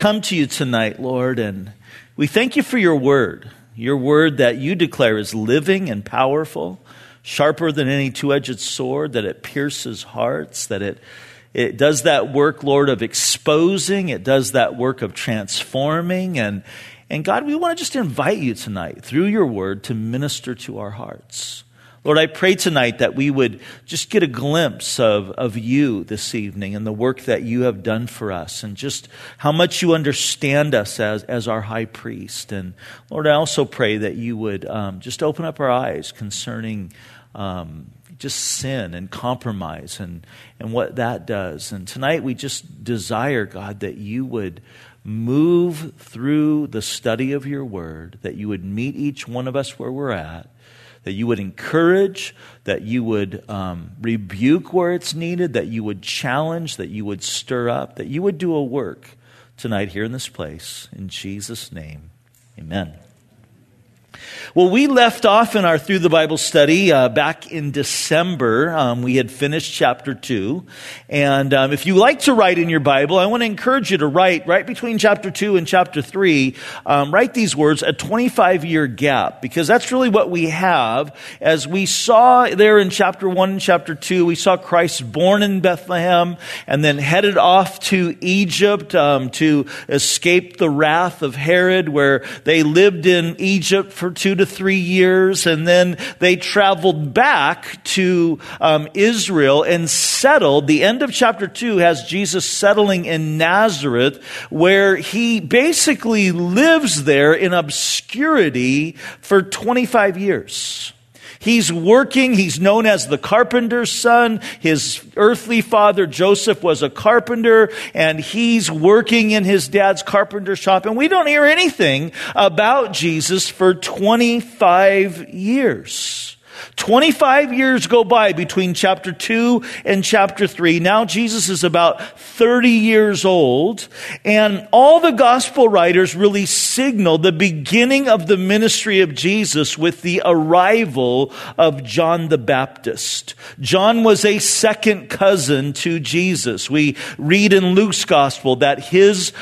Come to you tonight, Lord, and we thank you for your word that you declare is living and powerful, sharper than any two-edged sword, that it pierces hearts, that it does that work, Lord, of exposing, it does that work of transforming, and God, we want to just invite you tonight through your word to minister to our hearts. Lord, I pray tonight that we would just get a glimpse of you this evening and the work that you have done for us and just how much you understand us as our high priest. And Lord, I also pray that you would just open up our eyes concerning just sin and compromise and what that does. And tonight we just desire, God, that you would move through the study of your word, that you would meet each one of us where we're at, that you would encourage, that you would rebuke where it's needed, that you would challenge, that you would stir up, that you would do a work tonight here in this place. In Jesus' name, amen. Well, we left off in our Through the Bible study back in December. We had finished chapter 2. And if you like to write in your Bible, I want to encourage you to write right between chapter 2 and chapter 3, write these words, a 25-year gap, because that's really what we have. As we saw there in chapter 1 and chapter 2, we saw Christ born in Bethlehem and then headed off to Egypt to escape the wrath of Herod, where they lived in Egypt for 2 to 3 years, and then they traveled back to Israel and settled. The end of chapter 2 has Jesus settling in Nazareth, where he basically lives there in obscurity for 25 years. He's working. He's known as the carpenter's son. His earthly father, Joseph, was a carpenter, and he's working in his dad's carpenter shop. And we don't hear anything about Jesus for 25 years. 25 years go by between chapter 2 and chapter 3. Now Jesus is about 30 years old, and all the gospel writers really signal the beginning of the ministry of Jesus with the arrival of John the Baptist. John was a second cousin to Jesus. We read in Luke's gospel that his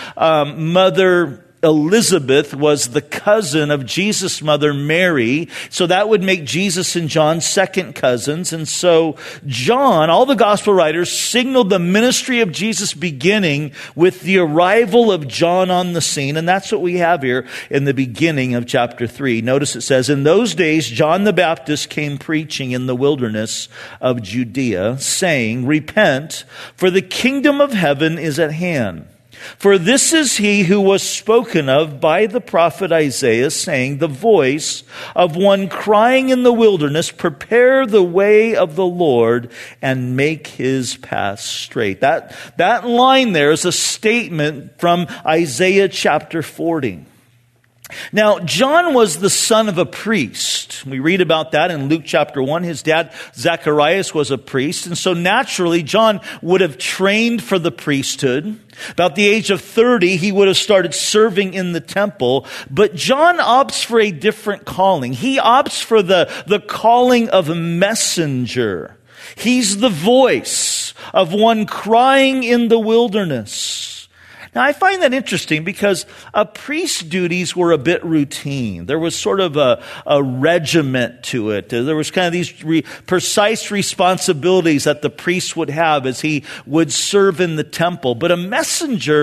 mother Elizabeth was the cousin of Jesus' mother, Mary. So that would make Jesus and John second cousins. And so John, all the gospel writers, signaled the ministry of Jesus beginning with the arrival of John on the scene. And that's what we have here in the beginning of chapter 3. Notice it says, "In those days, John the Baptist came preaching in the wilderness of Judea, saying, 'Repent, for the kingdom of heaven is at hand. For this is he who was spoken of by the prophet Isaiah, saying, the voice of one crying in the wilderness, prepare the way of the Lord and make his path straight.'" That line there is a statement from Isaiah chapter 40. Now, John was the son of a priest. We read about that in Luke chapter 1. His dad, Zacharias, was a priest. And so naturally, John would have trained for the priesthood. About the age of 30, he would have started serving in the temple. But John opts for a different calling. He opts for the calling of a messenger. He's the voice of one crying in the wilderness. Now, I find that interesting because priest's duties were a bit routine. There was sort of a regiment to it. There was kind of these precise responsibilities that the priest would have as he would serve in the temple. But a messenger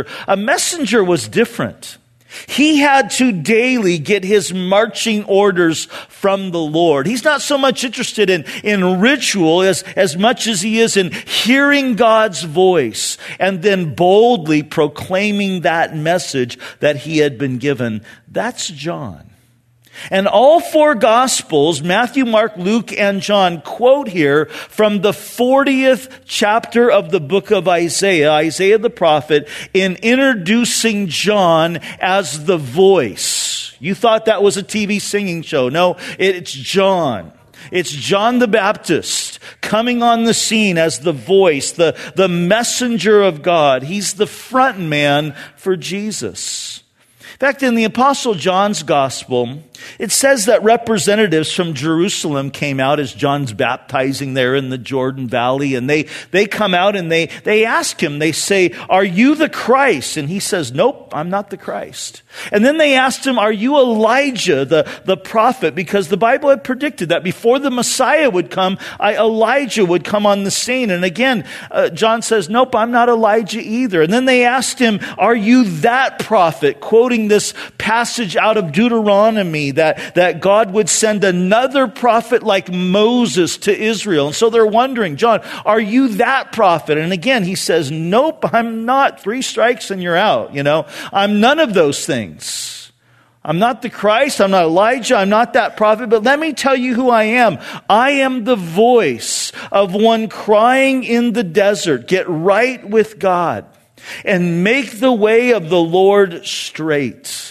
was different. He had to daily get his marching orders from the Lord. He's not so much interested in ritual as much as he is in hearing God's voice and then boldly proclaiming that message that he had been given. That's John. And all four Gospels, Matthew, Mark, Luke, and John, quote here from the 40th chapter of the book of Isaiah, Isaiah the prophet, in introducing John as the voice. You thought that was a TV singing show. No, it's John. It's John the Baptist coming on the scene as the voice, the messenger of God. He's the front man for Jesus. In fact, in the Apostle John's Gospel, it says that representatives from Jerusalem came out as John's baptizing there in the Jordan Valley, and they come out and they ask him, they say, "Are you the Christ?" And he says, "Nope, I'm not the Christ." And then they asked him, "Are you Elijah, the prophet?" Because the Bible had predicted that before the Messiah would come, Elijah would come on the scene. And again, John says, "Nope, I'm not Elijah either." And then they asked him, "Are you that prophet?" Quoting this passage out of Deuteronomy, that God would send another prophet like Moses to Israel. And so they're wondering, "John, are you that prophet?" And again, he says, "Nope, I'm not. 3 strikes and you're out. I'm none of those things. I'm not the Christ. I'm not Elijah. I'm not that prophet. But let me tell you who I am. I am the voice of one crying in the desert. Get right with God and make the way of the Lord straight."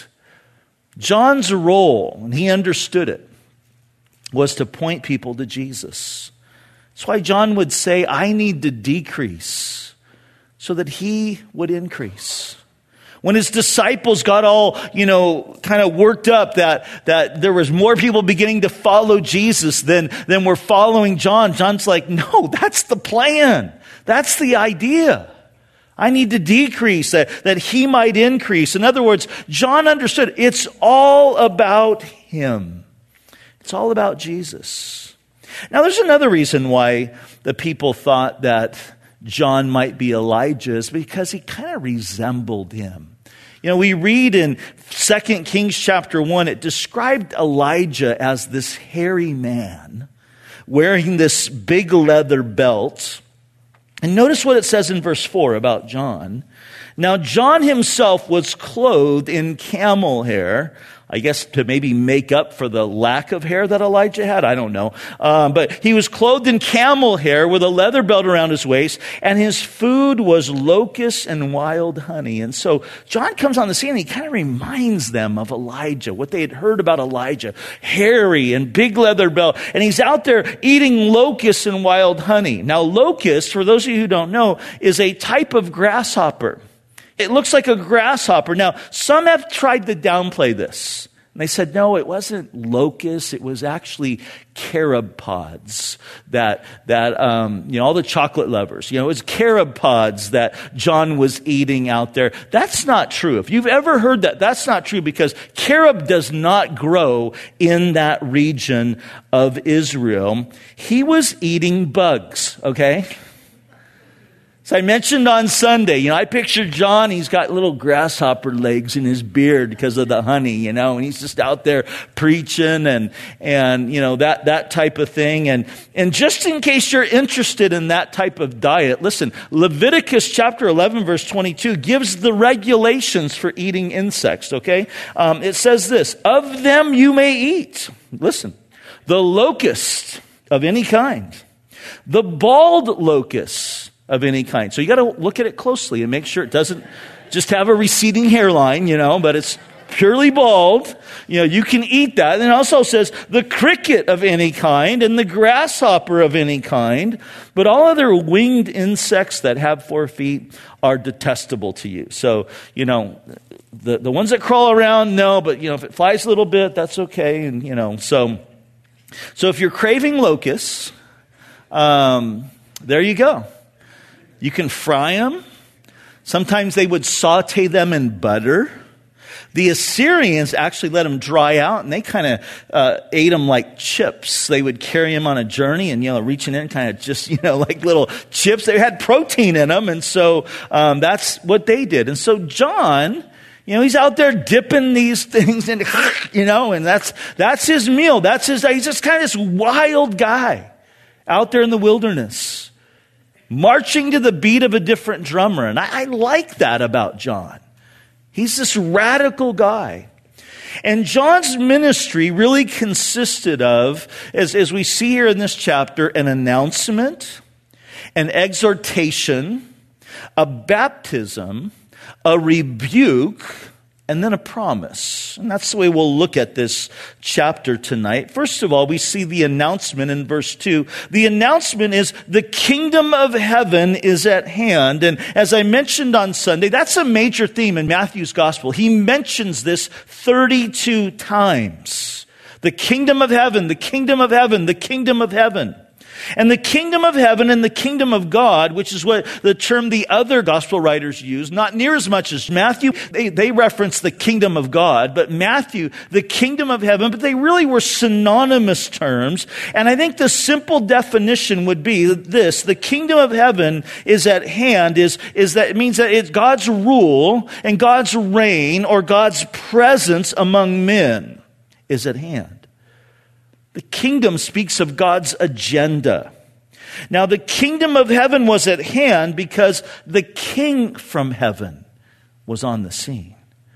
John's role, and he understood it, was to point people to Jesus. That's why John would say, "I need to decrease so that he would increase." When his disciples got all, kind of worked up that there was more people beginning to follow Jesus than were following John, John's like, "No, that's the plan. That's the idea. I need to decrease that he might increase." In other words, John understood it's all about him. It's all about Jesus. Now, there's another reason why the people thought that John might be Elijah, is because he kind of resembled him. We read in 2 Kings chapter 1, it described Elijah as this hairy man wearing this big leather belt. And notice what it says in verse 4 about John. "Now John himself was clothed in camel hair," I guess to maybe make up for the lack of hair that Elijah had. I don't know. But he was clothed in camel hair with a leather belt around his waist, and his food was locusts and wild honey. And so John comes on the scene and he kind of reminds them of Elijah, what they had heard about Elijah. Hairy and big leather belt. And he's out there eating locusts and wild honey. Now, locust, for those of you who don't know, is a type of grasshopper. It looks like a grasshopper. Now, some have tried to downplay this. And they said, no, it wasn't locusts. It was actually carob pods that all the chocolate lovers, it was carob pods that John was eating out there. That's not true. If you've ever heard that, that's not true, because carob does not grow in that region of Israel. He was eating bugs, okay? So I mentioned on Sunday, I pictured John, he's got little grasshopper legs in his beard because of the honey, and he's just out there preaching and that type of thing. And just in case you're interested in that type of diet, listen, Leviticus chapter 11, verse 22 gives the regulations for eating insects, okay? It says this, "Of them you may eat," listen, "the locust of any kind, the bald locust of any kind." So you got to look at it closely and make sure it doesn't just have a receding hairline, but it's purely bald. You can eat that. And it also says the cricket of any kind and the grasshopper of any kind, but all other winged insects that have 4 feet are detestable to you. So, the ones that crawl around, no, but if it flies a little bit, that's okay. And, so if you're craving locusts, there you go. You can fry them. Sometimes they would saute them in butter. The Assyrians actually let them dry out, and they kind of ate them like chips. They would carry them on a journey and, reaching in kind of just, like little chips. They had protein in them, and so that's what they did. And so John, he's out there dipping these things in, and that's his meal. He's just kind of this wild guy out there in the wilderness, marching to the beat of a different drummer. And I like that about John. He's this radical guy. And John's ministry really consisted of, as we see here in this chapter, an announcement, an exhortation, a baptism, a rebuke, and then a promise. And that's the way we'll look at this chapter tonight. First of all, we see the announcement in verse 2. The announcement is the kingdom of heaven is at hand. And as I mentioned on Sunday, that's a major theme in Matthew's gospel. He mentions this 32 times. The kingdom of heaven, the kingdom of heaven, the kingdom of heaven. And the kingdom of heaven and the kingdom of God, which is what the term the other gospel writers use, not near as much as Matthew. They reference the kingdom of God, but Matthew, the kingdom of heaven, but they really were synonymous terms. And I think the simple definition would be this: the kingdom of heaven is at hand, is that it means that it's God's rule and God's reign or God's presence among men is at hand. The kingdom speaks of God's agenda. Now, the kingdom of heaven was at hand because the king from heaven was on the scene.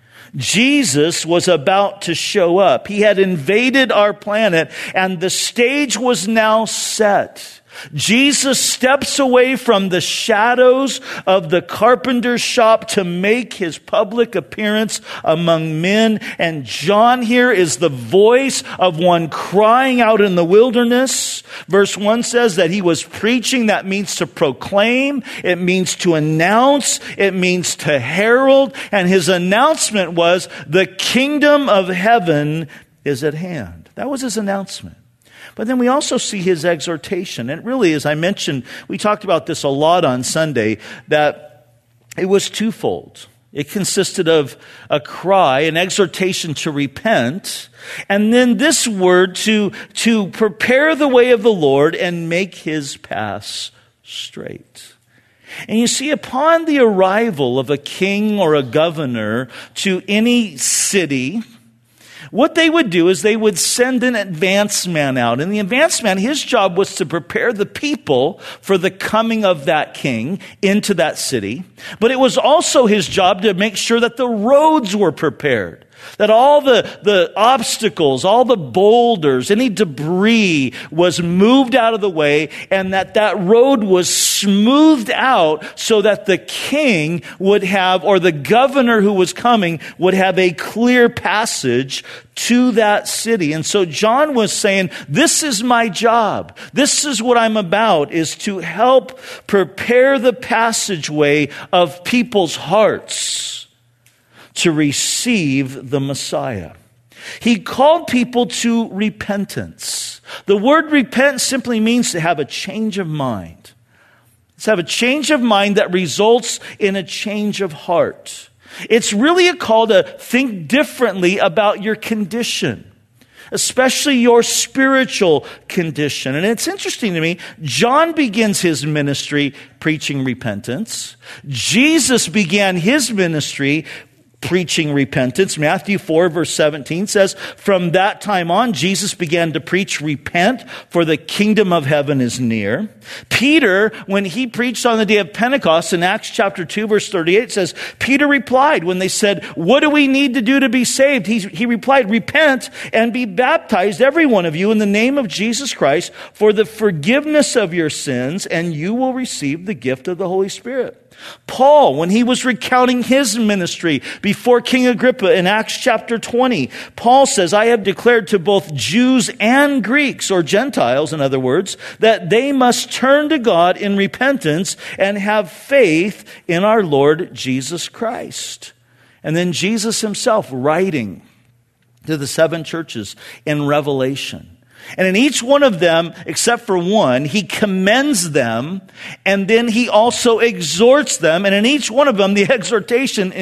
Jesus was about to show up. He had invaded our planet, and the stage was now set. Jesus steps away from the shadows of the carpenter's shop to make his public appearance among men. And John here is the voice of one crying out in the wilderness. Verse 1 says that he was preaching. That means to proclaim. It means to announce. It means to herald. And his announcement was, the kingdom of heaven is at hand. That was his announcement. But then we also see his exhortation. And really, as I mentioned, we talked about this a lot on Sunday, that it was twofold. It consisted of a cry, an exhortation to repent, and then this word to prepare the way of the Lord and make his paths straight. And you see, upon the arrival of a king or a governor to any city, what they would do is they would send an advance man out. And the advance man, his job was to prepare the people for the coming of that king into that city. But it was also his job to make sure that the roads were prepared. That all the obstacles, all the boulders, any debris was moved out of the way, and that road was smoothed out so that the king would have, or the governor who was coming, would have a clear passage to that city. And so John was saying, this is my job. This is what I'm about, is to help prepare the passageway of people's hearts to receive the Messiah. He called people to repentance. The word repent simply means to have a change of mind. It's have a change of mind that results in a change of heart. It's really a call to think differently about your condition, especially your spiritual condition. And it's interesting to me, John begins his ministry preaching repentance. Jesus began his ministry preaching repentance. Matthew 4 verse 17 says, from that time on, Jesus began to preach, repent, for the kingdom of heaven is near. Peter, when he preached on the day of Pentecost in Acts chapter 2 verse 38 says, Peter replied when they said, what do we need to do to be saved? He replied, repent and be baptized, every one of you, in the name of Jesus Christ for the forgiveness of your sins, and you will receive the gift of the Holy Spirit. Paul, when he was recounting his ministry before King Agrippa in Acts chapter 20, Paul says, I have declared to both Jews and Greeks, or Gentiles in other words, that they must turn to God in repentance and have faith in our Lord Jesus Christ. And then Jesus himself writing to the 7 churches in Revelation. And in each one of them, except for one, he commends them, and then he also exhorts them. And in each one of them, the exhortation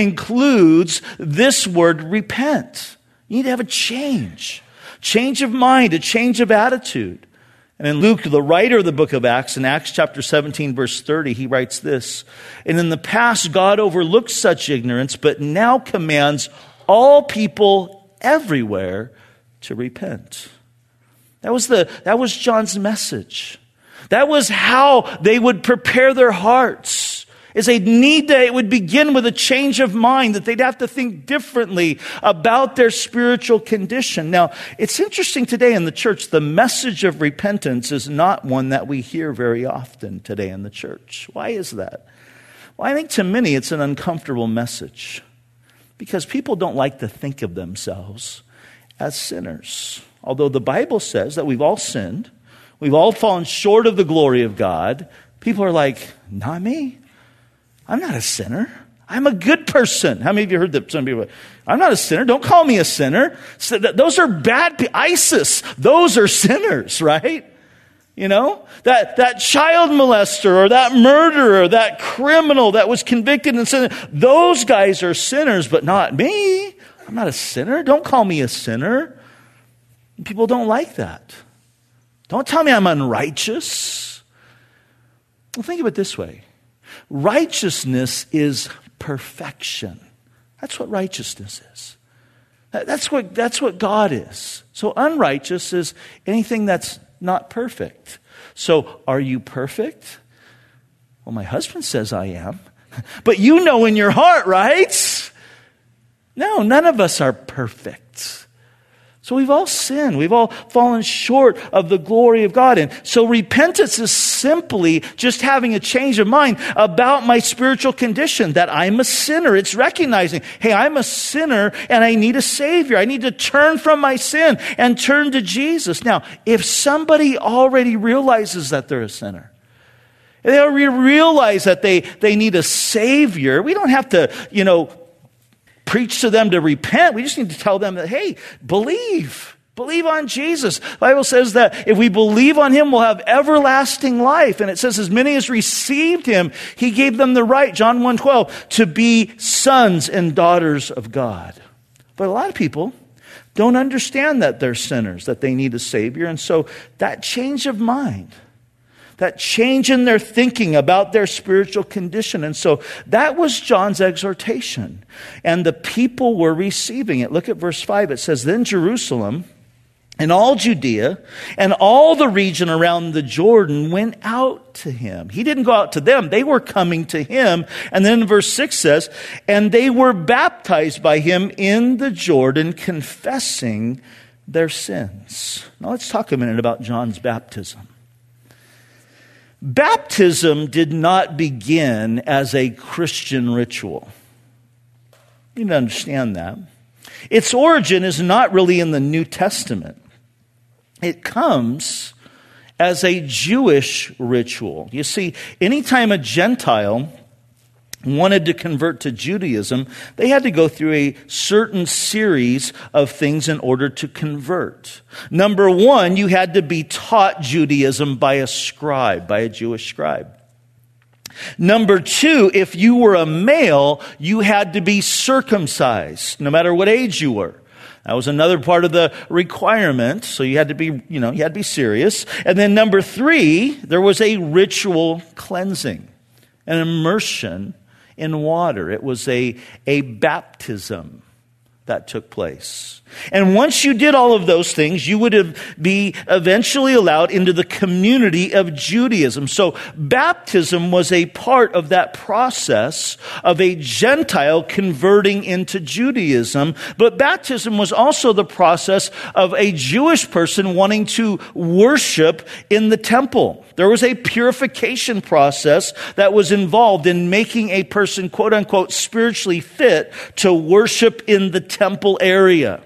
includes this word, repent. You need to have a change of mind, a change of attitude. And in Luke, the writer of the book of Acts, in Acts chapter 17, verse 30, he writes this, and in the past, God overlooked such ignorance, but now commands all people everywhere to repent. That was John's message. That was how they would prepare their hearts. Is it would begin with a change of mind, that they'd have to think differently about their spiritual condition. Now, it's interesting today in the church, the message of repentance is not one that we hear very often today in the church. Why is that? Well, I think to many it's an uncomfortable message. Because people don't like to think of themselves as sinners. Although the Bible says that we've all sinned, we've all fallen short of the glory of God, people are like, not me. I'm not a sinner. I'm a good person. How many of you heard that? Some people, I'm not a sinner. Don't call me a sinner. So those are bad people. ISIS, those are sinners, right? You know, that child molester or that murderer, that criminal that was convicted and sin, those guys are sinners, but not me. I'm not a sinner. Don't call me a sinner. People don't like that. Don't tell me I'm unrighteous. Well, think of it this way. Righteousness is perfection. That's what righteousness is. That's what God is. So unrighteous is anything that's not perfect. So are you perfect? Well, my husband says I am. But you know in your heart, right? No, none of us are perfect. So we've all sinned. We've all fallen short of the glory of God. And so repentance is simply just having a change of mind about my spiritual condition, that I'm a sinner. It's recognizing, hey, I'm a sinner and I need a Savior. I need to turn from my sin and turn to Jesus. Now, if somebody already realizes that they're a sinner, and they already realize that they need a Savior, we don't have to, preach to them to repent. We just need to tell them that, hey, believe on Jesus. The Bible says that if we believe on him, we'll have everlasting life. And it says, as many as received him, he gave them the right, John 1:12, to be sons and daughters of God. But a lot of people don't understand that they're sinners, that they need a Savior. And so that change of mind, that change in their thinking about their spiritual condition. And so that was John's exhortation. And the people were receiving it. Look at verse 5. It says, then Jerusalem and all Judea and all the region around the Jordan went out to him. He didn't go out to them. They were coming to him. And then verse 6 says, and they were baptized by him in the Jordan, confessing their sins. Now let's talk a minute about John's baptism. Baptism did not begin as a Christian ritual. You need to understand that. Its origin is not really in the New Testament. It comes as a Jewish ritual. You see, anytime a Gentile wanted to convert to Judaism, they had to go through a certain series of things in order to convert. Number one, you had to be taught Judaism by a scribe, by a Jewish scribe. Number two, if you were a male, you had to be circumcised, no matter what age you were. That was another part of the requirement. So you had to be, you had to be serious. And then number three, there was a ritual cleansing, an immersion in water. It was a baptism that took place. And once you did all of those things, you would be eventually allowed into the community of Judaism. So baptism was a part of that process of a Gentile converting into Judaism. But baptism was also the process of a Jewish person wanting to worship in the temple. There was a purification process that was involved in making a person, quote unquote, spiritually fit to worship in the temple area.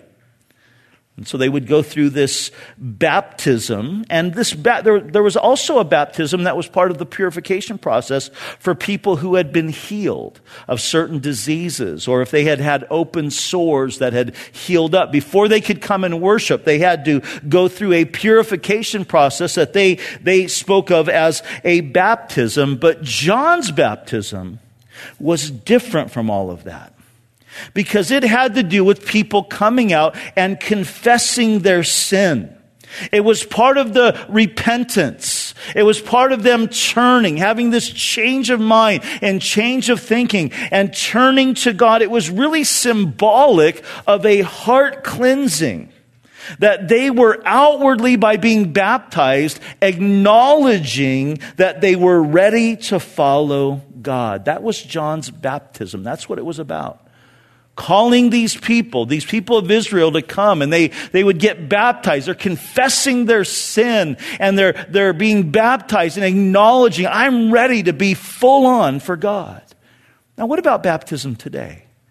And so they would go through this baptism, and there was also a baptism that was part of the purification process for people who had been healed of certain diseases, or if they had had open sores that had healed up. Before they could come and worship, they had to go through a purification process that they spoke of as a baptism. But John's baptism was different from all of that, because it had to do with people coming out and confessing their sin. It was part of the repentance. It was part of them turning, having this change of mind and change of thinking and turning to God. It was really symbolic of a heart cleansing, that they were outwardly, by being baptized, acknowledging that they were ready to follow God. That was John's baptism. That's what it was about. Calling these people of Israel, to come, and they would get baptized. They're confessing their sin, and they're being baptized and acknowledging, I'm ready to be full on for God. Now, what about baptism today?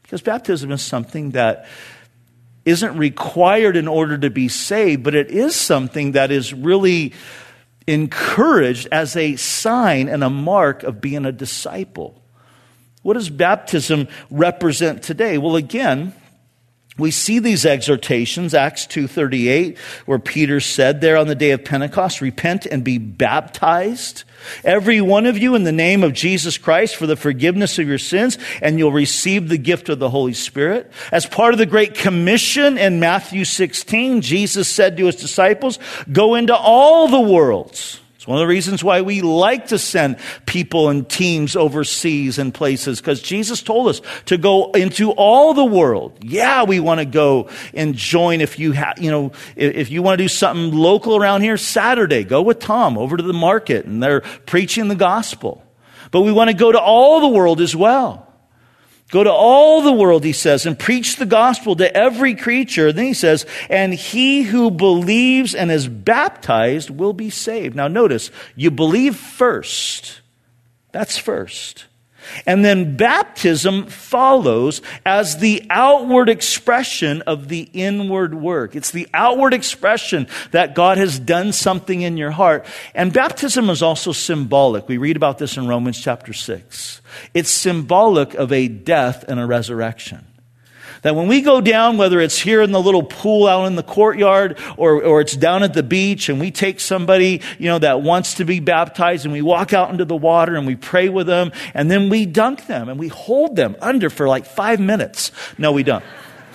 Because baptism is something that isn't required in order to be saved, but it is something that is really encouraged as a sign and a mark of being a disciple. What does baptism represent today? Well, again, we see these exhortations, Acts 2:38, where Peter said there on the day of Pentecost, repent and be baptized, every one of you, in the name of Jesus Christ for the forgiveness of your sins, and you'll receive the gift of the Holy Spirit. As part of the Great Commission in Matthew 16, Jesus said to his disciples, go into all the worlds. It's one of the reasons why we like to send people and teams overseas and places, because Jesus told us to go into all the world. Yeah, we want to go and join if you if you want to do something local around here, Saturday, go with Tom over to the market and they're preaching the gospel. But we want to go to all the world as well. Go to all the world, he says, and preach the gospel to every creature. Then he says, and he who believes and is baptized will be saved. Now notice, you believe first. That's first. And then baptism follows as the outward expression of the inward work. It's the outward expression that God has done something in your heart. And baptism is also symbolic. We read about this in Romans chapter 6. It's symbolic of a death and a resurrection. That when we go down, whether it's here in the little pool out in the courtyard or it's down at the beach, and we take somebody, that wants to be baptized, and we walk out into the water and we pray with them, and then we dunk them and we hold them under for like 5 minutes. No, we don't.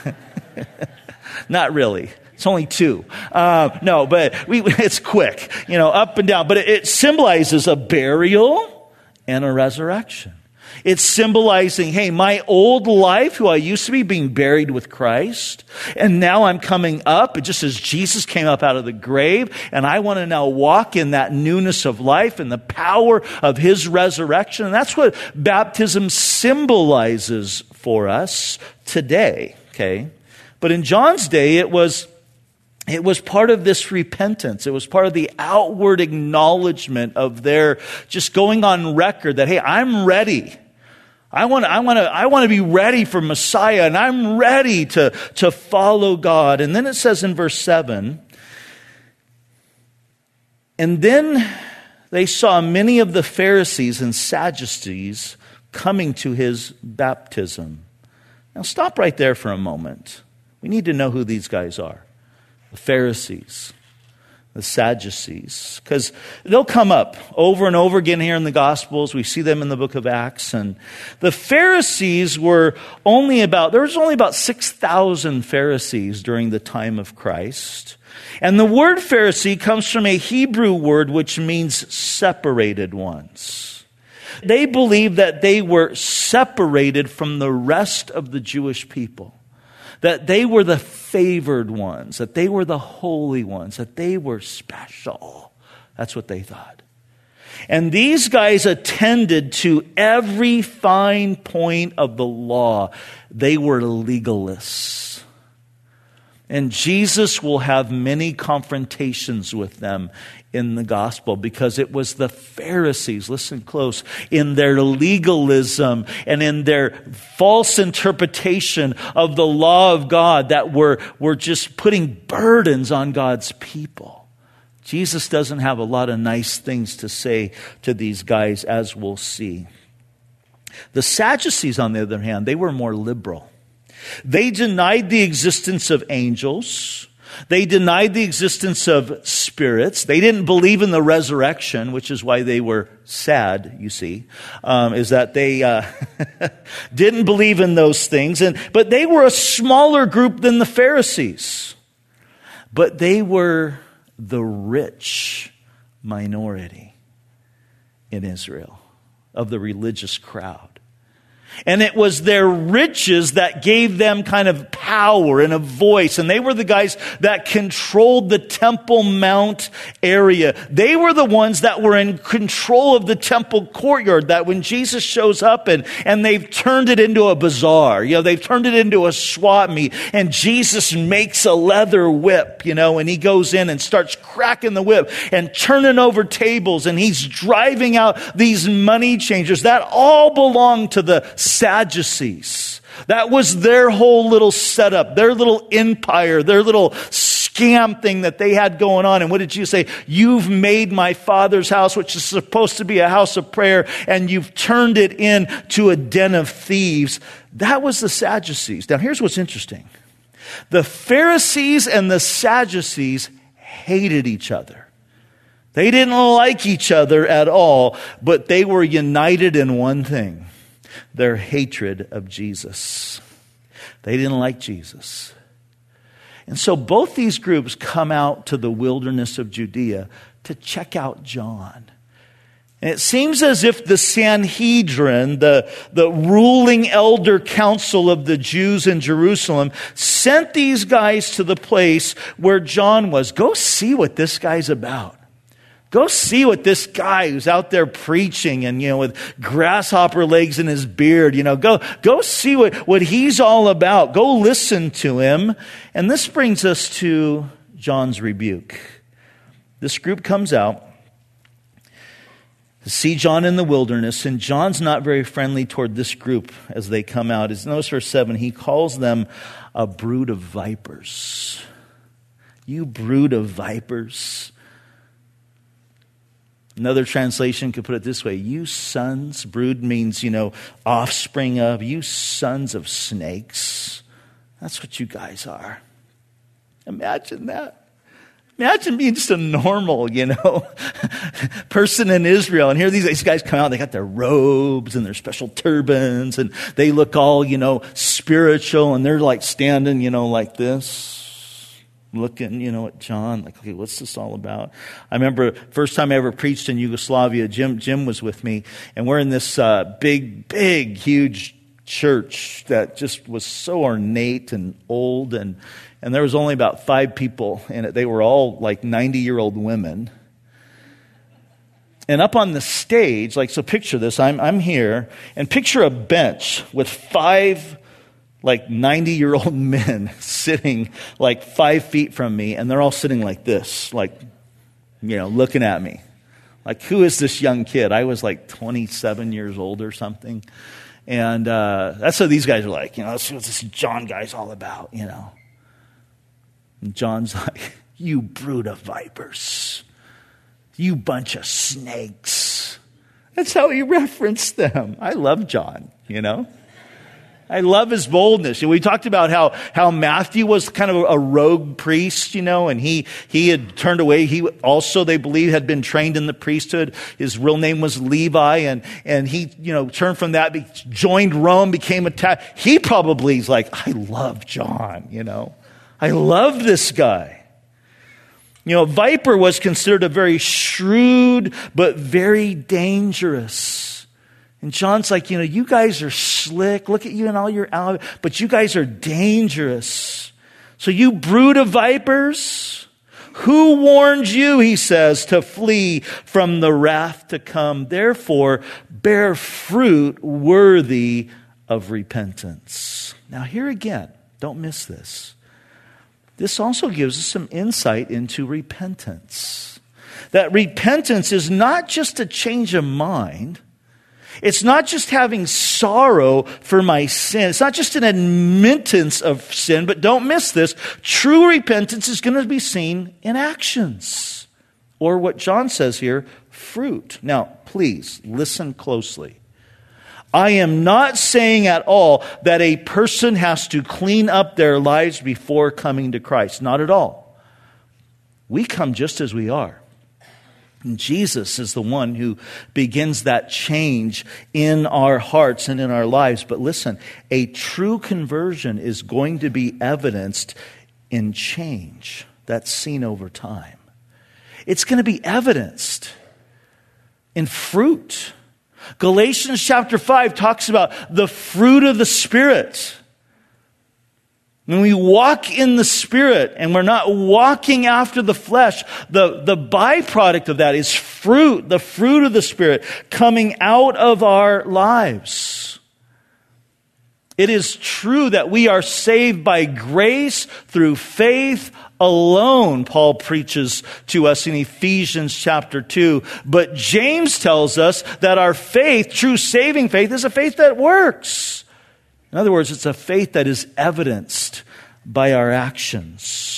Not really. It's only 2. No, but it's quick, up and down. But it symbolizes a burial and a resurrection. It's symbolizing, hey, my old life, who I used to be, being buried with Christ, and now I'm coming up, just as Jesus came up out of the grave, and I want to now walk in that newness of life and the power of his resurrection. And that's what baptism symbolizes for us today, okay? But in John's day, it was part of this repentance. It was part of the outward acknowledgement of their just going on record that, hey, I'm ready. I want to be ready for Messiah, and I'm ready to follow God. And then it says in verse 7, and then they saw many of the Pharisees and Sadducees coming to his baptism. Now stop right there for a moment. We need to know who these guys are. The Pharisees, the Sadducees, because they'll come up over and over again here in the Gospels. We see them in the book of Acts. And the Pharisees there was only about 6,000 Pharisees during the time of Christ. And the word Pharisee comes from a Hebrew word which means separated ones. They believed that they were separated from the rest of the Jewish people. That they were the favored ones, that they were the holy ones, that they were special. That's what they thought. And these guys attended to every fine point of the law. They were legalists. And Jesus will have many confrontations with them in the gospel, because it was the Pharisees, listen close, in their legalism and in their false interpretation of the law of God that were just putting burdens on God's people. Jesus doesn't have a lot of nice things to say to these guys, as we'll see. The Sadducees, on the other hand, they were more liberal. They denied the existence of angels. They denied the existence of spirits. They didn't believe in the resurrection, which is why they were sad, you see, is that they didn't believe in those things. But they were a smaller group than the Pharisees. But they were the rich minority in Israel of the religious crowd. And it was their riches that gave them kind of power and a voice. And they were the guys that controlled the Temple Mount area. They were the ones that were in control of the temple courtyard, that when Jesus shows up and they've turned it into a bazaar, they've turned it into a swap meet, and Jesus makes a leather whip, and he goes in and starts cracking the whip and turning over tables, and he's driving out these money changers. That all belonged to the Sadducees. That was their whole little setup, their little empire, their little scam thing that they had going on. And what did Jesus say? You've made my Father's house, which is supposed to be a house of prayer, and you've turned it into a den of thieves. That was the Sadducees. Now, here's what's interesting. The Pharisees and the Sadducees hated each other. They didn't like each other at all, but they were united in one thing: their hatred of Jesus. They didn't like Jesus. And so both these groups come out to the wilderness of Judea to check out John. And it seems as if the Sanhedrin, the ruling elder council of the Jews in Jerusalem, sent these guys to the place where John was. Go see what this guy's about. Go see what this guy who's out there preaching and, with grasshopper legs in his beard, go see what he's all about. Go listen to him. And this brings us to John's rebuke. This group comes out to see John in the wilderness, and John's not very friendly toward this group as they come out. Notice verse 7, he calls them a brood of vipers. You brood of vipers. Another translation could put it this way: you sons, brood means, offspring of, you sons of snakes. That's what you guys are. Imagine that. Imagine being just a normal, person in Israel. And here these guys come out, they got their robes and their special turbans, and they look all, spiritual, and they're like standing, like this. Looking, at John, like, okay, what's this all about? I remember first time I ever preached in Yugoslavia, Jim was with me, and we're in this big, huge church that just was so ornate and old, and there was only about 5 people in it. They were all like 90-year-old women. And up on the stage, so picture this, I'm here, and picture a bench with 5 90-year-old men sitting 5 feet from me, and they're all sitting like this, looking at me. Who is this young kid? I was 27 years old or something. And that's what these guys are like, that's what this John guy's all about, And John's like, you brood of vipers. You bunch of snakes. That's how he referenced them. I love John, I love his boldness. We talked about how Matthew was kind of a rogue priest, and he had turned away. He also, they believe, had been trained in the priesthood. His real name was Levi, and he, turned from that, joined Rome, became he probably is like, I love John, I love this guy. Viper was considered a very shrewd but very dangerous. And John's like, you guys are slick. Look at you and all your out, but you guys are dangerous. So you brood of vipers, who warned you, he says, to flee from the wrath to come? Therefore, bear fruit worthy of repentance. Now here again, don't miss this. This also gives us some insight into repentance. That repentance is not just a change of mind. It's not just having sorrow for my sin. It's not just an admittance of sin, but don't miss this. True repentance is going to be seen in actions. Or what John says here, fruit. Now, please listen closely. I am not saying at all that a person has to clean up their lives before coming to Christ. Not at all. We come just as we are. And Jesus is the one who begins that change in our hearts and in our lives. But listen, a true conversion is going to be evidenced in change that's seen over time. It's going to be evidenced in fruit. Galatians chapter 5 talks about the fruit of the Spirit. When we walk in the Spirit and we're not walking after the flesh, the byproduct of that is fruit, the fruit of the Spirit coming out of our lives. It is true that we are saved by grace through faith alone, Paul preaches to us in Ephesians chapter 2. But James tells us that our faith, true saving faith, is a faith that works. In other words, it's a faith that is evidenced by our actions.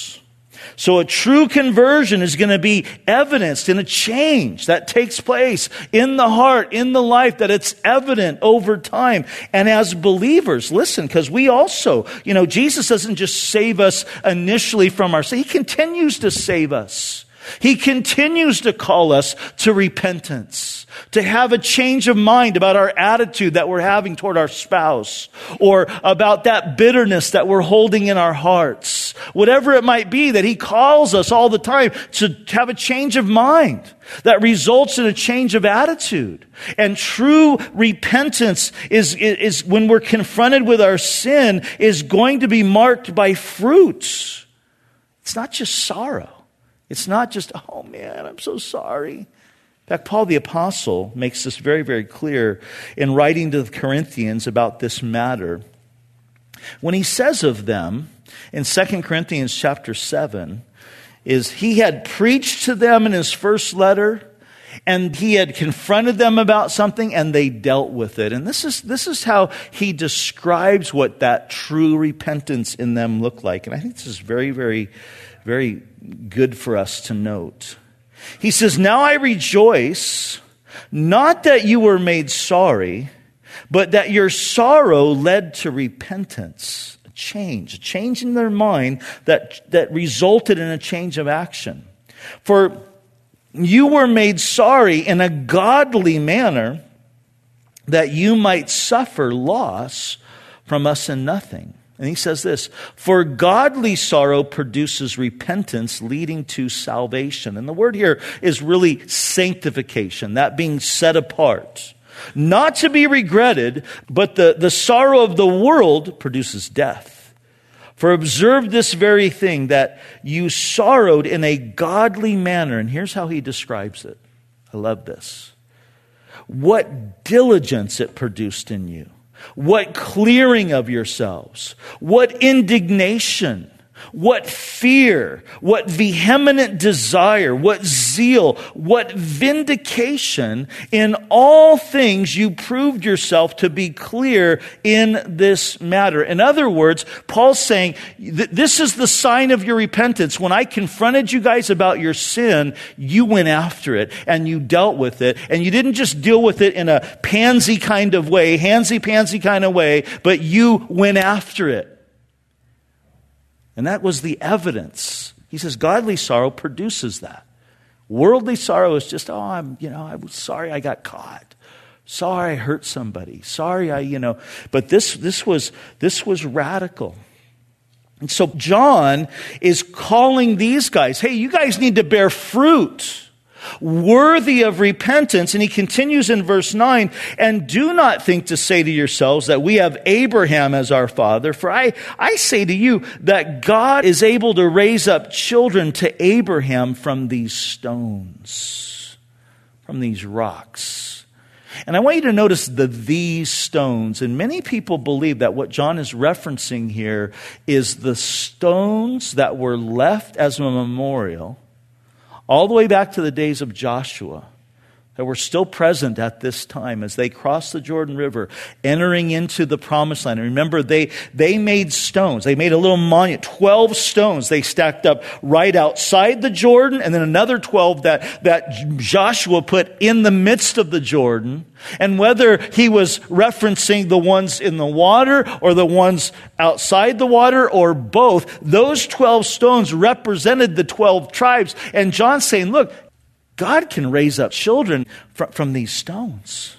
So a true conversion is going to be evidenced in a change that takes place in the heart, in the life, that it's evident over time. And as believers, listen, because we also, Jesus doesn't just save us initially from our sin. He continues to save us. He continues to call us to repentance, to have a change of mind about our attitude that we're having toward our spouse, or about that bitterness that we're holding in our hearts. Whatever it might be, that He calls us all the time to have a change of mind that results in a change of attitude. And true repentance is when we're confronted with our sin, is going to be marked by fruit. It's not just sorrow. It's not just, oh man, I'm so sorry. In fact, Paul the Apostle makes this very, very clear in writing to the Corinthians about this matter. When he says of them in 2 Corinthians chapter 7, is he had preached to them in his first letter, and he had confronted them about something, and they dealt with it. And this is how he describes what that true repentance in them looked like. And I think this is very, very, very good for us to note. He says, "Now I rejoice, not that you were made sorry, but that your sorrow led to repentance." A change in their mind that resulted in a change of action. "For you were made sorry in a godly manner, that you might suffer loss from us in nothing." And he says this, "For godly sorrow produces repentance, leading to salvation." And the word here is really sanctification, that being set apart. "Not to be regretted, but the sorrow of the world produces death. For observe this very thing, that you sorrowed in a godly manner." And here's how he describes it. I love this. "What diligence it produced in you. What clearing of yourselves, what indignation, what fear, what vehement desire, what zeal, what vindication. In all things you proved yourself to be clear in this matter." In other words, Paul's saying, this is the sign of your repentance. When I confronted you guys about your sin, you went after it and you dealt with it. And you didn't just deal with it in a pansy kind of way, handsy-pansy kind of way, but you went after it. And that was the evidence. He says godly sorrow produces that. Worldly sorrow is just, I was sorry I got caught. Sorry I hurt somebody. Sorry But this was radical. And so John is calling these guys, hey, you guys need to bear fruit worthy of repentance. And he continues in verse 9, "And do not think to say to yourselves that we have Abraham as our father. For I say to you that God is able to raise up children to Abraham from these stones," from these rocks. And I want you to notice these stones. And many people believe that what John is referencing here is the stones that were left as a memorial all the way back to the days of Joshua, that were still present at this time as they crossed the Jordan River, entering into the Promised Land. And remember, they made stones. They made a little monument, 12 stones they stacked up right outside the Jordan, and then another 12 that Joshua put in the midst of the Jordan. And whether he was referencing the ones in the water or the ones outside the water or both, those 12 stones represented the 12 tribes. And John's saying, look, God can raise up children from these stones.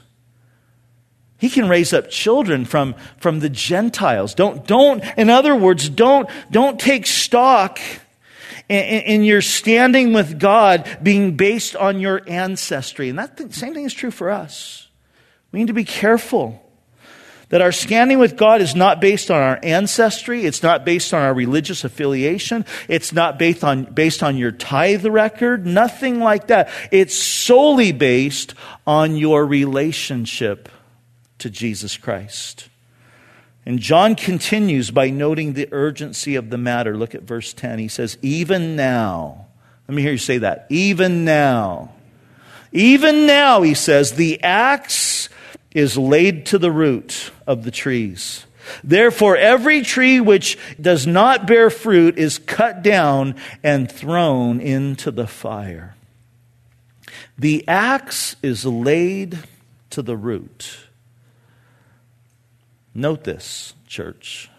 He can raise up children from the Gentiles. In other words, don't take stock in your standing with God being based on your ancestry. And that same thing is true for us. We need to be careful that our standing with God is not based on our ancestry. It's not based on our religious affiliation. It's not based on your tithe record. Nothing like that. It's solely based on your relationship to Jesus Christ. And John continues by noting the urgency of the matter. Look at verse 10. He says, even now. Let me hear you say that. Even now. Even now, he says, the axe is laid to the root of the trees. Therefore, every tree which does not bear fruit is cut down and thrown into the fire. The axe is laid to the root. Note this, church.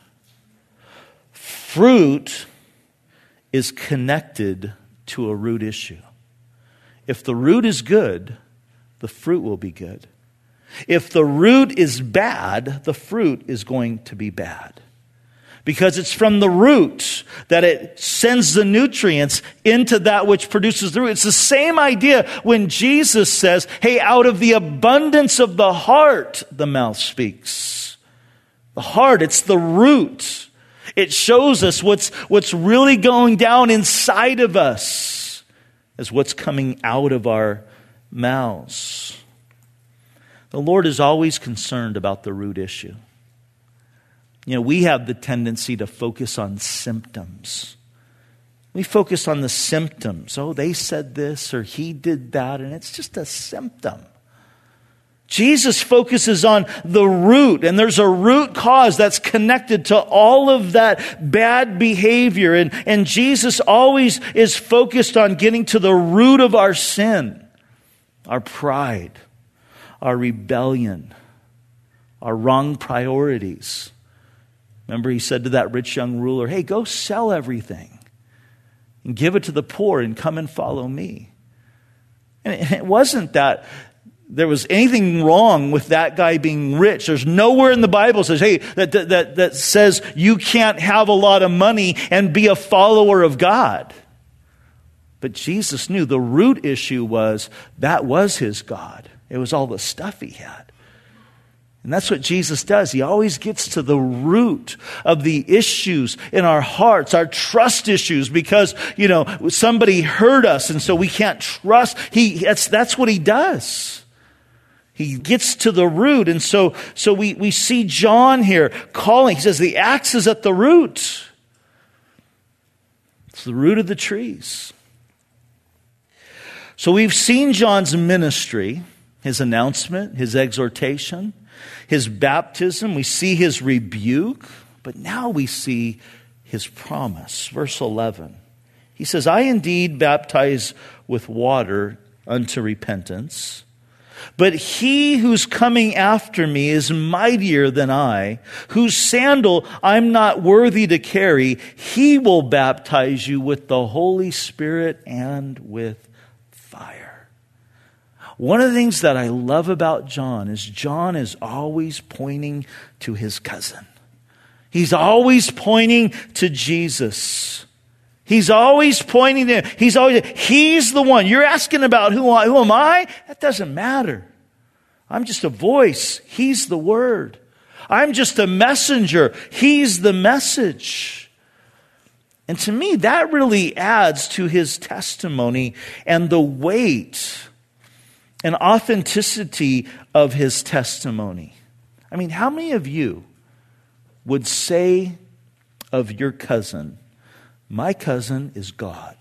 Fruit is connected to a root issue. If the root is good, the fruit will be good. If the root is bad, the fruit is going to be bad. Because it's from the root that it sends the nutrients into that which produces the root. It's the same idea when Jesus says, hey, out of the abundance of the heart, the mouth speaks. The heart, it's the root. It shows us what's really going down inside of us as what's coming out of our mouths. The Lord is always concerned about the root issue. You know, we have the tendency to focus on symptoms. We focus on the symptoms. Oh, they said this or he did that, and it's just a symptom. Jesus focuses on the root, and there's a root cause that's connected to all of that bad behavior. And Jesus always is focused on getting to the root of our sin, our pride, our rebellion, our wrong priorities. Remember, he said to that rich young ruler, hey, go sell everything and give it to the poor and come and follow me. And it wasn't that there was anything wrong with that guy being rich. There's nowhere in the Bible says, hey, that says you can't have a lot of money and be a follower of God. But Jesus knew the root issue was that was his God. It was all the stuff he had. And that's what Jesus does. He always gets to the root of the issues in our hearts, our trust issues, because, somebody hurt us and so we can't trust. That's what he does. He gets to the root. And so we see John here calling. He says the axe is at the root. It's the root of the trees. So we've seen John's ministry, his announcement, his exhortation, his baptism. We see his rebuke, but now we see his promise. Verse 11. He says, I indeed baptize with water unto repentance, but he who's coming after me is mightier than I, whose sandal I'm not worthy to carry. He will baptize you with the Holy Spirit and with fire. One of the things that I love about John is always pointing to his cousin. He's always pointing to Jesus. He's always pointing to him. He's the one. You're asking about who am I? That doesn't matter. I'm just a voice. He's the word. I'm just a messenger. He's the message. And to me, that really adds to his testimony and the weight and authenticity of his testimony. I mean, how many of you would say of your cousin, my cousin is God?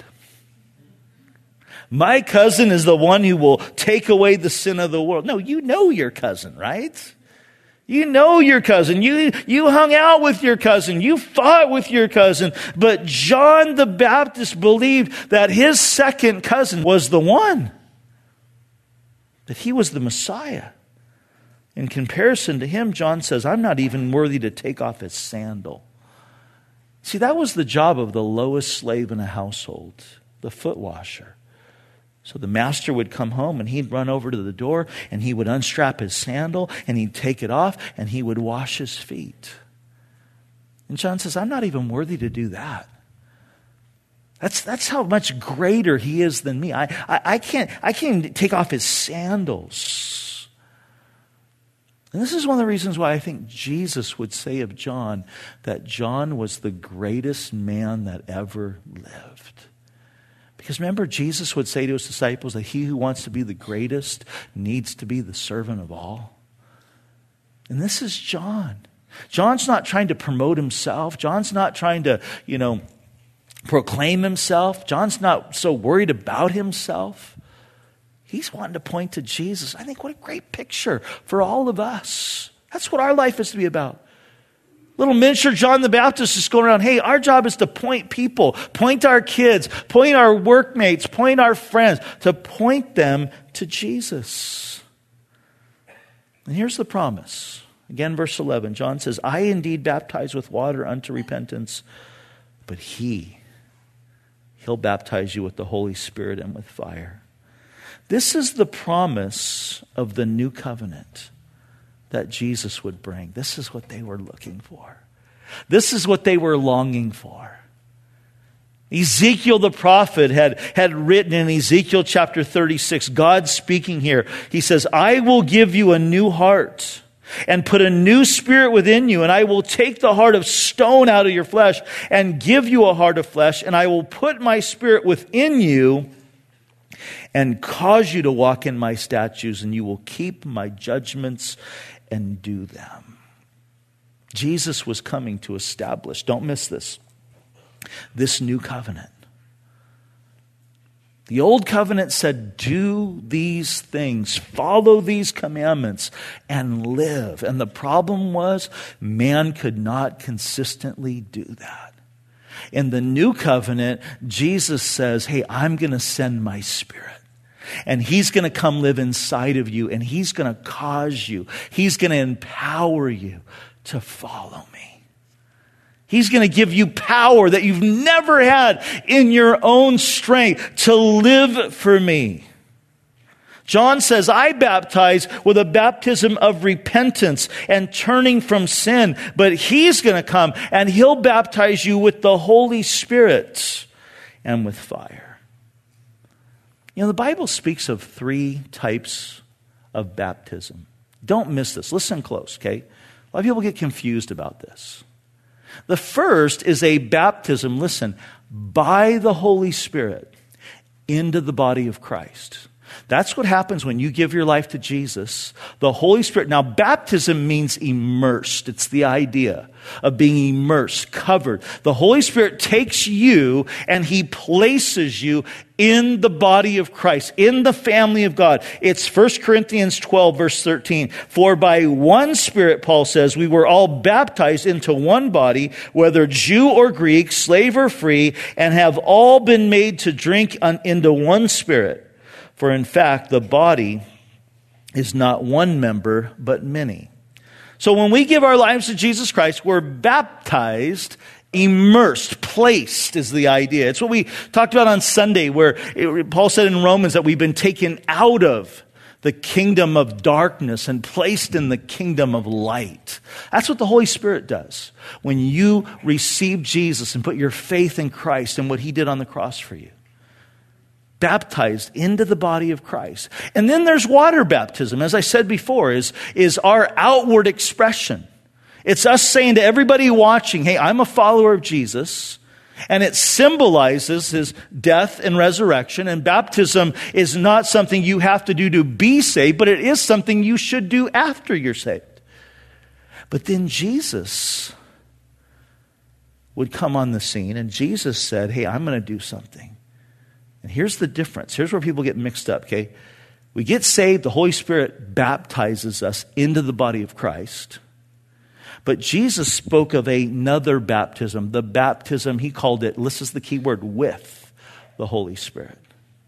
My cousin is the one who will take away the sin of the world. No, you know your cousin, right? You know your cousin. You hung out with your cousin. You fought with your cousin. But John the Baptist believed that his second cousin was the one. That he was the Messiah. In comparison to him, John says, I'm not even worthy to take off his sandal. See, that was the job of the lowest slave in a household, the foot washer. So the master would come home and he'd run over to the door and he would unstrap his sandal and he'd take it off and he would wash his feet. And John says, I'm not even worthy to do that. That's how much greater he is than me. I can't even take off his sandals. And this is one of the reasons why I think Jesus would say of John that John was the greatest man that ever lived. Because remember, Jesus would say to his disciples that he who wants to be the greatest needs to be the servant of all. And this is John. John's not trying to promote himself. John's not trying to, proclaim himself. John's not so worried about himself. He's wanting to point to Jesus. I think what a great picture for all of us. That's what our life is to be about. Little miniature John the Baptist is going around, hey, our job is to point people, point our kids, point our workmates, point our friends, to point them to Jesus. And here's the promise. Again, verse 11, John says, I indeed baptize with water unto repentance, but He'll baptize you with the Holy Spirit and with fire. This is the promise of the new covenant that Jesus would bring. This is what they were looking for. This is what they were longing for. Ezekiel the prophet had written in Ezekiel chapter 36, God speaking here, he says, I will give you a new heart and put a new spirit within you, and I will take the heart of stone out of your flesh and give you a heart of flesh, and I will put my spirit within you and cause you to walk in my statutes, and you will keep my judgments and do them. Jesus was coming to establish, don't miss this new covenant. The old covenant said, do these things, follow these commandments, and live. And the problem was, man could not consistently do that. In the new covenant, Jesus says, hey, I'm going to send my Spirit. And He's going to come live inside of you, and He's going to cause you, He's going to empower you to follow me. He's going to give you power that you've never had in your own strength to live for me. John says, I baptize with a baptism of repentance and turning from sin, but He's going to come and He'll baptize you with the Holy Spirit and with fire. The Bible speaks of 3 types of baptism. Don't miss this. Listen close, okay? A lot of people get confused about this. The first is a baptism, listen, by the Holy Spirit into the body of Christ. That's what happens when you give your life to Jesus. The Holy Spirit. Now, baptism means immersed. It's the idea of being immersed, covered. The Holy Spirit takes you and He places you in the body of Christ, in the family of God. It's 1 Corinthians 12, verse 13. For by one Spirit, Paul says, we were all baptized into one body, whether Jew or Greek, slave or free, and have all been made to drink into one Spirit. For in fact, the body is not one member, but many. So when we give our lives to Jesus Christ, we're baptized, immersed, placed is the idea. It's what we talked about on Sunday, where Paul said in Romans that we've been taken out of the kingdom of darkness and placed in the kingdom of light. That's what the Holy Spirit does. When you receive Jesus and put your faith in Christ and what He did on the cross for you. Baptized into the body of Christ. And then there's water baptism, as I said before, is our outward expression. It's us saying to everybody watching, hey, I'm a follower of Jesus. And it symbolizes His death and resurrection. And baptism is not something you have to do to be saved, but it is something you should do after you're saved. But then Jesus would come on the scene, and Jesus said, hey, I'm going to do something. And here's the difference. Here's where people get mixed up, okay? We get saved, the Holy Spirit baptizes us into the body of Christ. But Jesus spoke of another baptism, the baptism, He called it, this is the key word, with the Holy Spirit.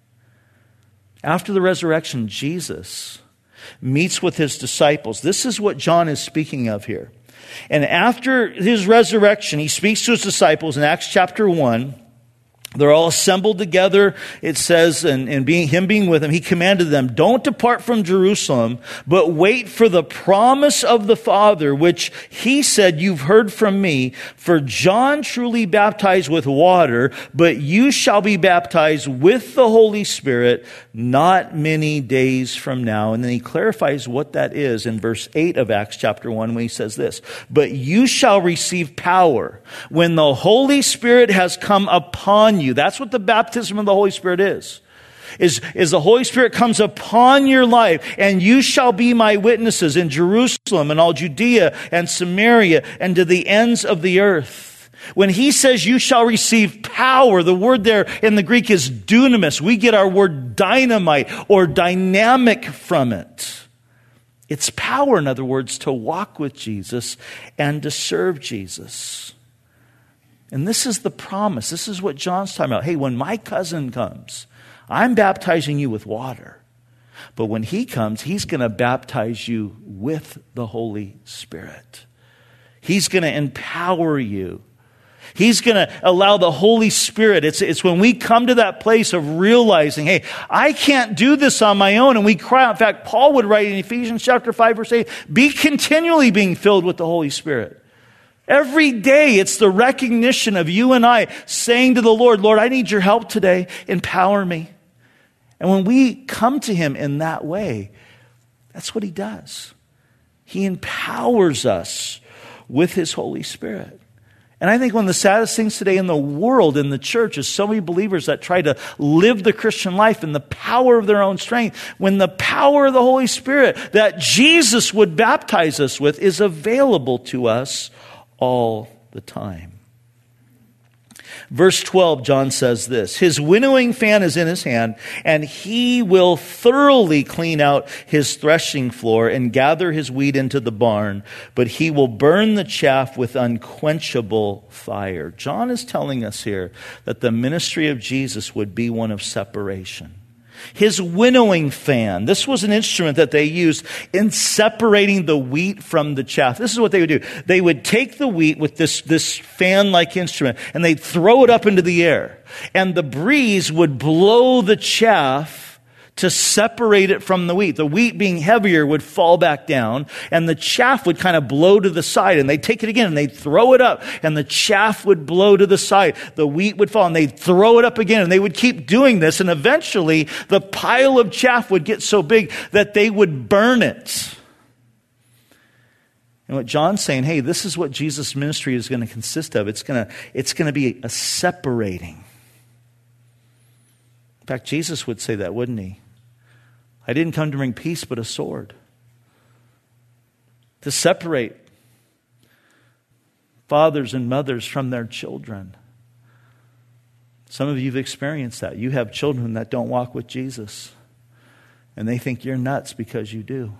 After the resurrection, Jesus meets with His disciples. This is what John is speaking of here. And after His resurrection, He speaks to His disciples in Acts chapter 1. They're all assembled together, it says, and Him being with them, He commanded them, don't depart from Jerusalem, but wait for the promise of the Father, which He said, you've heard from me. For John truly baptized with water, but you shall be baptized with the Holy Spirit not many days from now. And then He clarifies what that is in verse 8 of Acts chapter 1 when He says this, but you shall receive power when the Holy Spirit has come upon you. That's what the baptism of the Holy Spirit is. is the Holy Spirit comes upon your life, and you shall be my witnesses in Jerusalem and all Judea and Samaria and to the ends of the earth. When he says you shall receive power, the word there in the Greek is dunamis. We get our word dynamite or dynamic from it. It's power, in other words, to walk with Jesus and to serve Jesus. And this is the promise. This is what John's talking about. Hey, when my cousin comes, I'm baptizing you with water. But when he comes, he's going to baptize you with the Holy Spirit. He's going to empower you. He's going to allow the Holy Spirit. It's when we come to that place of realizing, hey, I can't do this on my own. And we cry out. In fact, Paul would write in Ephesians chapter 5, verse 8, be continually being filled with the Holy Spirit. Every day, it's the recognition of you and I saying to the Lord, Lord, I need your help today. Empower me. And when we come to him in that way, that's what he does. He empowers us with his Holy Spirit. And I think one of the saddest things today in the world, in the church, is so many believers that try to live the Christian life in the power of their own strength, when the power of the Holy Spirit that Jesus would baptize us with is available to us all the time. Verse 12, John says this, his winnowing fan is in his hand, and he will thoroughly clean out his threshing floor and gather his wheat into the barn, but he will burn the chaff with unquenchable fire. John is telling us here that the ministry of Jesus would be one of separation. His winnowing fan. This was an instrument that they used in separating the wheat from the chaff. This is what they would do. They would take the wheat with this fan-like instrument, and they'd throw it up into the air. And the breeze would blow the chaff to separate it from the wheat. The wheat being heavier would fall back down, and the chaff would kind of blow to the side. And they'd take it again, and they'd throw it up, and the chaff would blow to the side. The wheat would fall, and they'd throw it up again, and they would keep doing this. And eventually, the pile of chaff would get so big that they would burn it. And what John's saying, hey, this is what Jesus' ministry is going to consist of. It's going to be a separating. In fact, Jesus would say that, wouldn't he? I didn't come to bring peace, but a sword. To separate fathers and mothers from their children. Some of you have experienced that. You have children that don't walk with Jesus, and they think you're nuts because you do.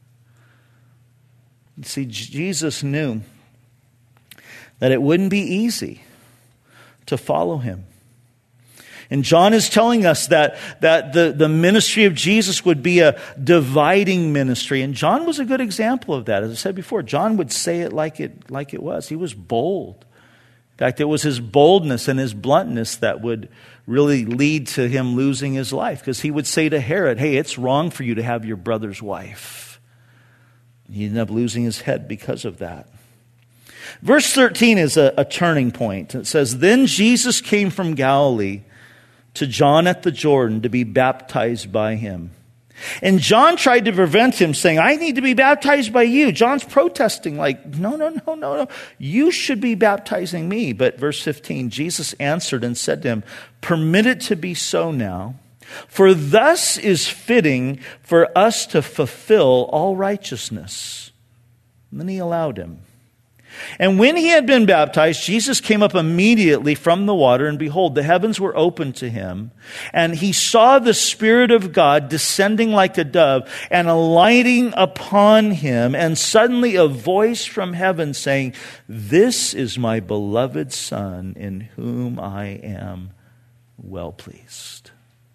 You see, Jesus knew that it wouldn't be easy to follow him. And John is telling us that the ministry of Jesus would be a dividing ministry. And John was a good example of that. As I said before, John would say it like it was. He was bold. In fact, it was his boldness and his bluntness that would really lead to him losing his life. Because he would say to Herod, hey, it's wrong for you to have your brother's wife. He ended up losing his head because of that. Verse 13 is a turning point. It says, then Jesus came from Galilee to John at the Jordan to be baptized by him. And John tried to prevent him, saying, I need to be baptized by you. John's protesting like, no. You should be baptizing me. But verse 15, Jesus answered and said to him, permit it to be so now, for thus is fitting for us to fulfill all righteousness. And then he allowed him. And when he had been baptized, Jesus came up immediately from the water, and behold, the heavens were opened to him. And he saw the Spirit of God descending like a dove and alighting upon him. And suddenly a voice from heaven saying, this is my beloved Son, in whom I am well pleased.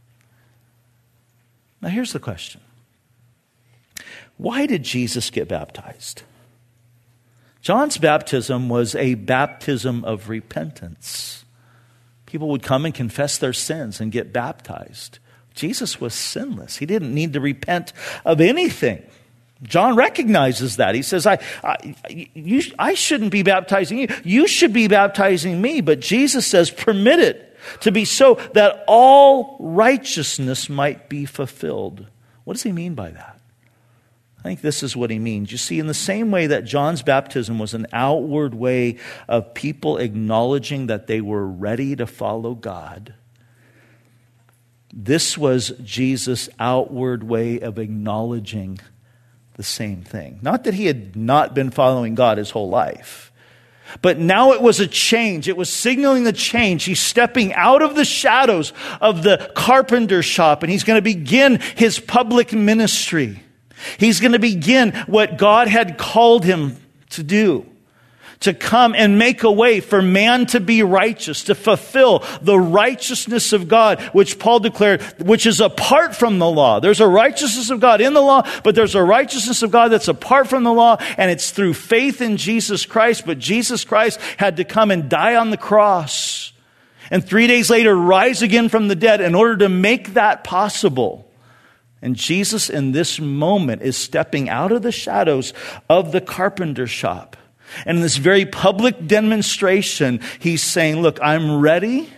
Now here's the question. Why did Jesus get baptized? John's baptism was a baptism of repentance. People would come and confess their sins and get baptized. Jesus was sinless. He didn't need to repent of anything. John recognizes that. He says, I shouldn't be baptizing you. You should be baptizing me. But Jesus says, permit it to be so that all righteousness might be fulfilled. What does he mean by that? I think this is what he means. You see, in the same way that John's baptism was an outward way of people acknowledging that they were ready to follow God, This was Jesus' outward way of acknowledging the same thing. Not that he had not been following God his whole life, but now it was a change. It was signaling the change. He's stepping out of the shadows of the carpenter shop, and he's going to begin his public ministry. He's going to begin what God had called him to do, to come and make a way for man to be righteous, to fulfill the righteousness of God, which Paul declared, which is apart from the law. There's a righteousness of God in the law, but there's a righteousness of God that's apart from the law, and it's through faith in Jesus Christ. But Jesus Christ had to come and die on the cross, and 3 days later rise again from the dead in order to make that possible. And Jesus in this moment is stepping out of the shadows of the carpenter shop. And in this very public demonstration, he's saying, look, I'm ready.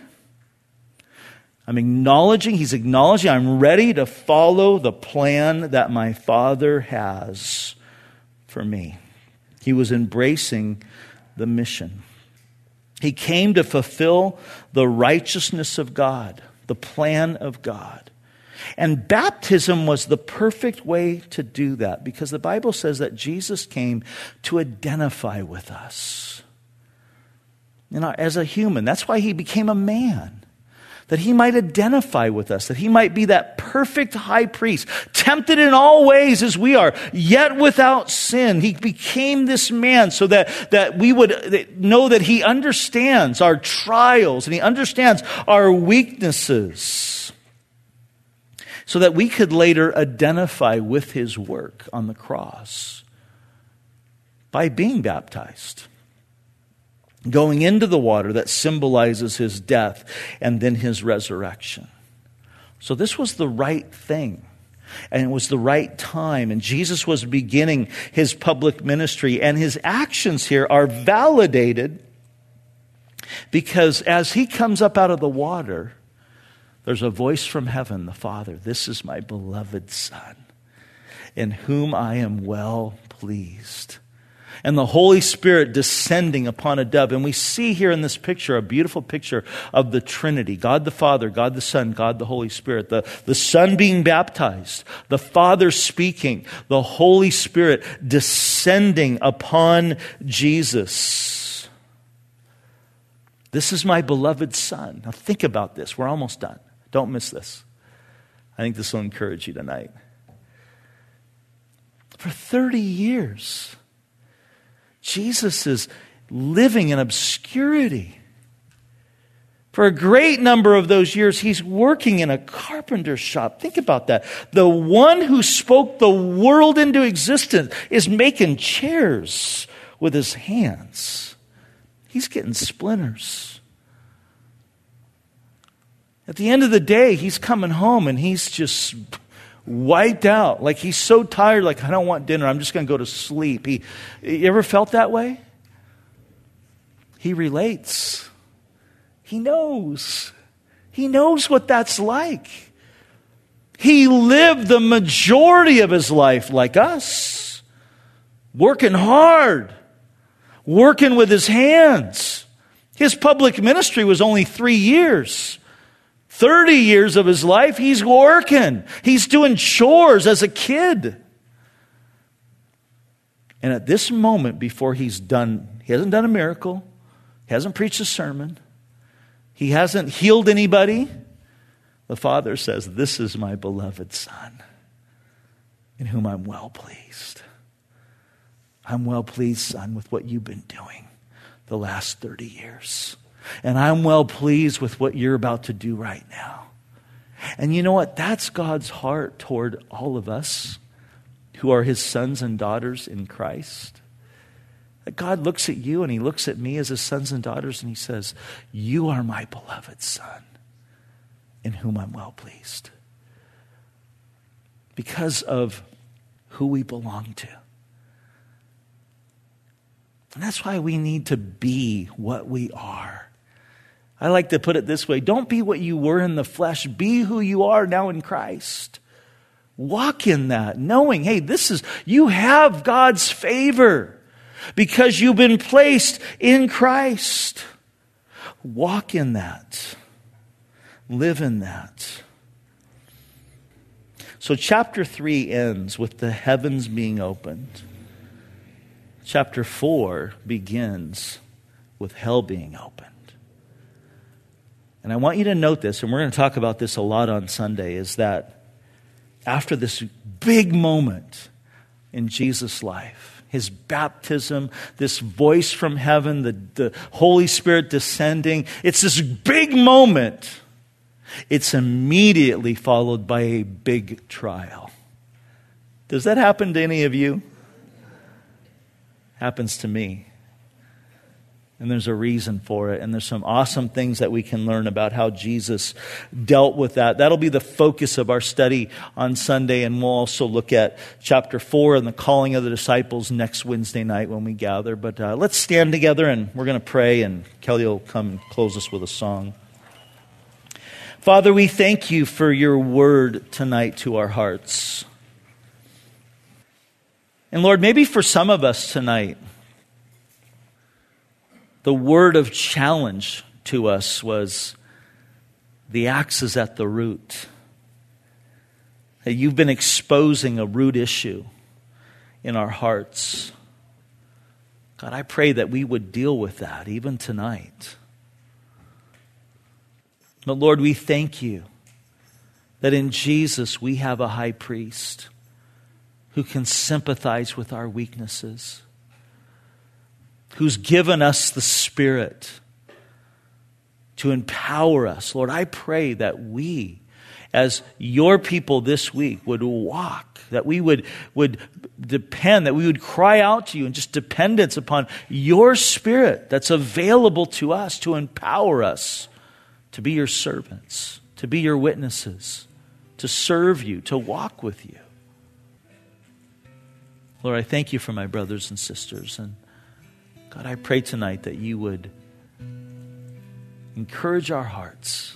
He's acknowledging I'm ready to follow the plan that my Father has for me. He was embracing the mission. He came to fulfill the righteousness of God, the plan of God. And baptism was the perfect way to do that, because the Bible says that Jesus came to identify with us. As a human, that's why he became a man, that he might identify with us, that he might be that perfect high priest, tempted in all ways as we are, yet without sin. He became this man so that we would know that he understands our trials and he understands our weaknesses, so that we could later identify with his work on the cross by being baptized, going into the water that symbolizes his death and then his resurrection. So this was the right thing, and it was the right time, and Jesus was beginning his public ministry, and his actions here are validated because as he comes up out of the water, there's a voice from heaven, the Father. This is my beloved Son, in whom I am well pleased. And the Holy Spirit descending upon a dove. And we see here in this picture a beautiful picture of the Trinity. God the Father, God the Son, God the Holy Spirit. The Son being baptized, the Father speaking, the Holy Spirit descending upon Jesus. This is my beloved Son. Now think about this. We're almost done. Don't miss this. I think this will encourage you tonight. For 30 years, Jesus is living in obscurity. For a great number of those years, he's working in a carpenter shop. Think about that. The one who spoke the world into existence is making chairs with his hands. He's getting splinters. At the end of the day, he's coming home and he's just wiped out. Like he's so tired, like, I don't want dinner. I'm just going to go to sleep. You ever felt that way? He relates. He knows. He knows what that's like. He lived the majority of his life like us, working hard, working with his hands. His public ministry was only 3 years. 30 years of his life, he's working. He's doing chores as a kid. And at this moment, before he hasn't done a miracle, he hasn't preached a sermon, he hasn't healed anybody, the Father says, this is my beloved Son, in whom I'm well pleased. I'm well pleased, Son, with what you've been doing the last 30 years. And I'm well pleased with what you're about to do right now. And you know what? That's God's heart toward all of us who are his sons and daughters in Christ. That God looks at you and he looks at me as his sons and daughters and he says, you are my beloved Son, in whom I'm well pleased. Because of who we belong to. And that's why we need to be what we are. I like to put it this way. Don't be what you were in the flesh. Be who you are now in Christ. Walk in that, knowing, hey, you have God's favor because you've been placed in Christ. Walk in that. Live in that. So chapter 3 ends with the heavens being opened. Chapter 4 begins with hell being opened. And I want you to note this, and we're going to talk about this a lot on Sunday, is that after this big moment in Jesus' life, his baptism, this voice from heaven, the Holy Spirit descending, it's this big moment. It's immediately followed by a big trial. Does that happen to any of you? Happens to me. And there's a reason for it. And there's some awesome things that we can learn about how Jesus dealt with that. That'll be the focus of our study on Sunday. And we'll also look at chapter 4 and the calling of the disciples next Wednesday night when we gather. But let's stand together and we're going to pray. And Kelly will come and close us with a song. Father, we thank you for your word tonight to our hearts. And Lord, maybe for some of us tonight, the word of challenge to us was the axe is at the root. That you've been exposing a root issue in our hearts. God, I pray that we would deal with that even tonight. But Lord, we thank you that in Jesus we have a high priest who can sympathize with our weaknesses, who's given us the Spirit to empower us. Lord, I pray that we, as your people this week, would walk, that we would depend, that we would cry out to you in just dependence upon your Spirit that's available to us to empower us to be your servants, to be your witnesses, to serve you, to walk with you. Lord, I thank you for my brothers and sisters. And God, I pray tonight that you would encourage our hearts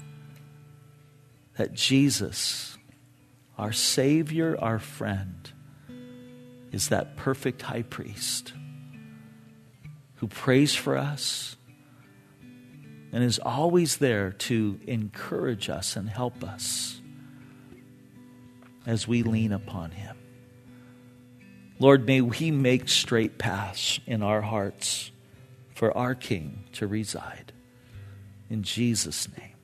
that Jesus, our Savior, our friend, is that perfect high priest who prays for us and is always there to encourage us and help us as we lean upon him. Lord, may we make straight paths in our hearts for our King to reside. In Jesus' name.